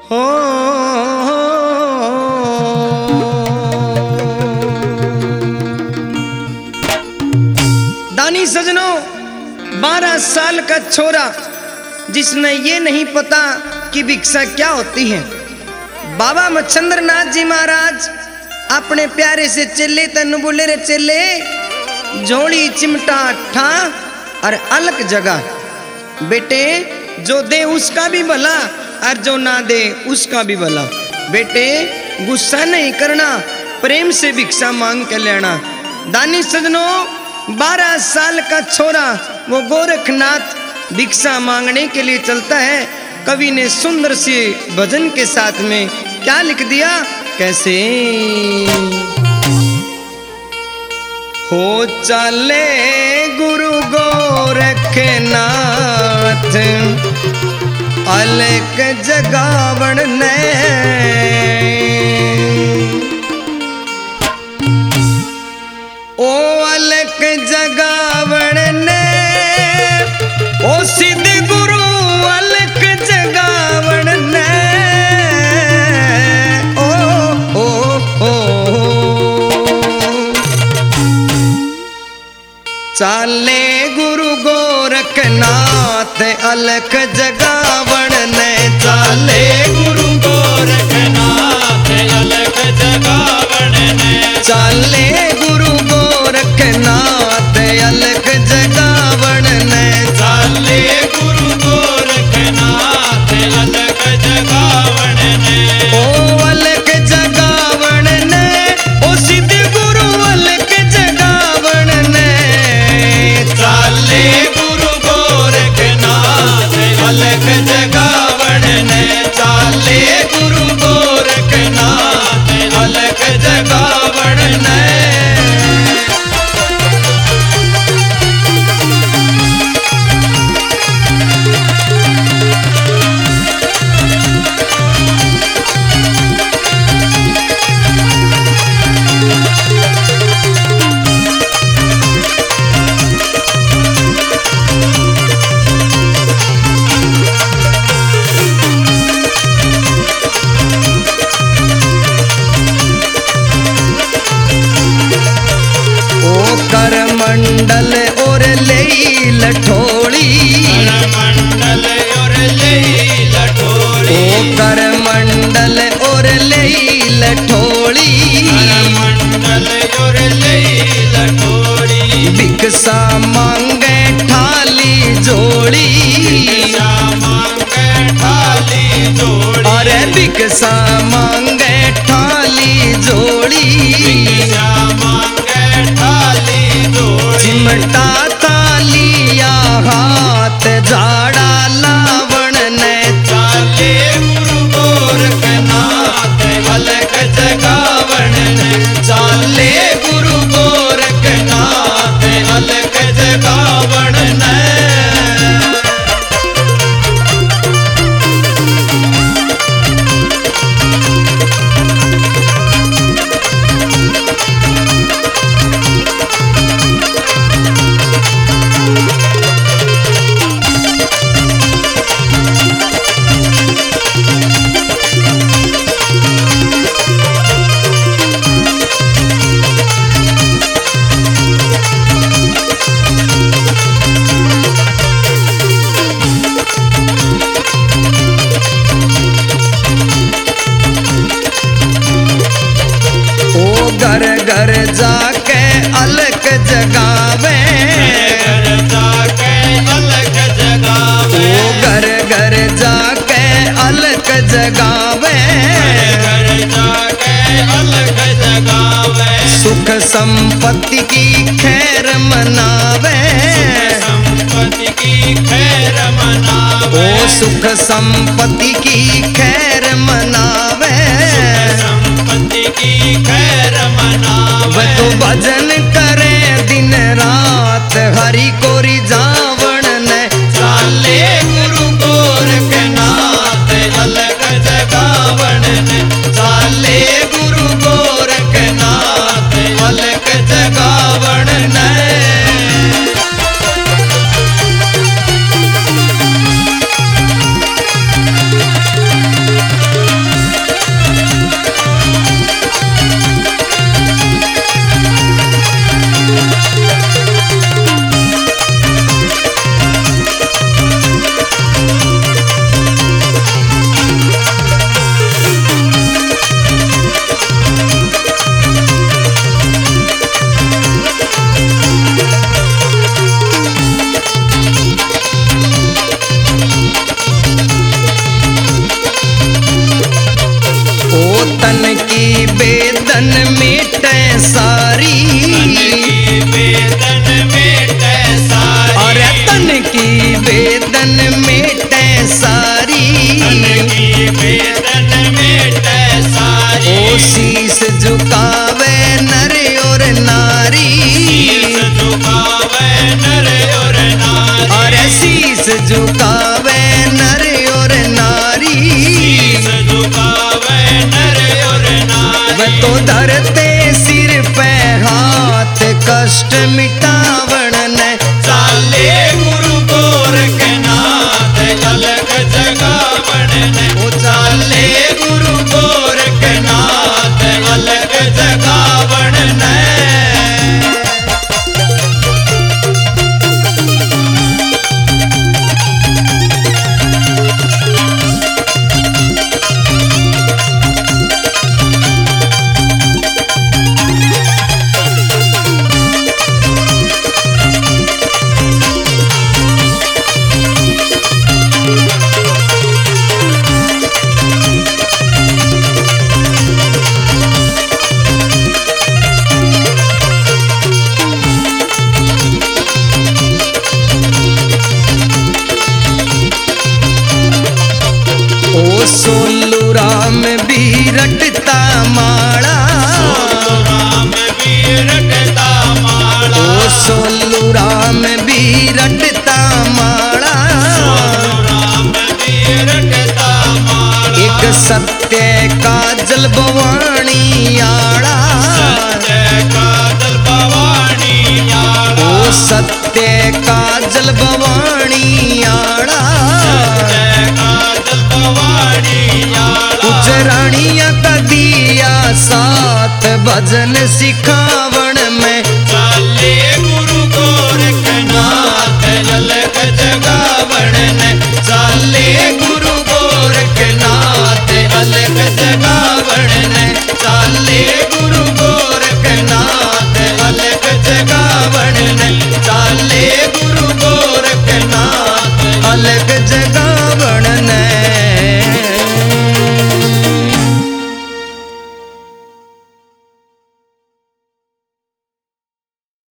हो दानी सजनों, 12 साल का छोरा जिसने ये नहीं पता कि भिक्षा क्या होती है। बाबा मच्छंद्रनाथ जी महाराज अपने प्यारे से चेले तनु बोले, रे चेले झोली चिमटा ठा और अलग जगह बेटे, जो दे उसका भी भला और जो ना दे उसका भी भला। बेटे गुस्सा नहीं करना, प्रेम से भिक्षा मांग के लेना। दानी सजनों, 12 साल का छोरा वो गोरखनाथ भिक्षा मांगने के लिए चलता है। कवि ने सुंदर से भजन के साथ में क्या लिख दिया, कैसे हो चले गुरु गोरखनाथ अलग जगावण ने, ओ अलग जगावण ने, ओ सिद्ध गुरु अलग जगावण ने। चाले गुरु गोरखनाथ अलख जगावण ने, चाले गुरु गोरखनाथ अलख जगावण ने, चाले गुरु गोरखनाथ अलख जगावण ने, चाले गुरु गोरखनाथ अलख जगावण ने, ओ अलख जगावण ने, ओ सिद्ध गुरु अलख जगावण ने, चाले गुरु गोरखनाथ अलग जगावण ने, चाले गुरु गोरखनाथ अलग जगावण ने। करमंडल और ले लठोड़ी, करमंडल और ले लठोड़ी, ओ करमंडल और ले लठोड़ी, करमंडल और ले लठोड़ी, भिक्षा मांगे ठाली जोड़ी, भिक्षा मांगे ठाली जोड़ी, अरे भिक्षा मांगे ठाली जोड़ी, भिक्षा मांगे ठाली जोड़ी, चिमटा तालिया हाथ झाड़ा लावण ने, चाले गुरु गोरखनाथ अलग जगावण ने, चाले गुरु गोरखनाथ अलग जगावण ने। घर घर जाके अलग जगावे, घर जाके अलग जगावे, ओ घर घर जाके अलग जगावे, घर जाके अलग जगावे, सुख संपत्ति की खैर मनावे, संपत्ति की खैर मनावे, ओ सुख संपत्ति की खैर मनावे, संपत्ति की खैर मनावे, तो भजन करे दिन रात हरि कोरी जावण ने, चाले गुरु गोरखनाथ अलग जगावण ने, चाले गुरु गोरखनाथ अलग जगावण ने। बेदन मेटे सारी, और तन की बेदन मेटे सारी, ओ शीस झुकावे नर और नारी, और शीस झुकावे नर और नारी, वह तो धरते सिर पे हाथ कष्ट मिटावण ने चाले गुरु गोरखनाथ अलग जगावण ने, ओ चाले गुरु गोरखनाथ अलग जगावण ने। सोलू राम भी रटता माला, राम भी रटता माला, ओ सोलू राम भी रटता माला, राम भी रटता माला, एक सत्य काजल भवानी आड़ा, सत्य काजल भवानी आड़ा, ओ सत्य काजल भवानी आड़ा, कुछ रानिया का दिया साथ भजन सिखावा।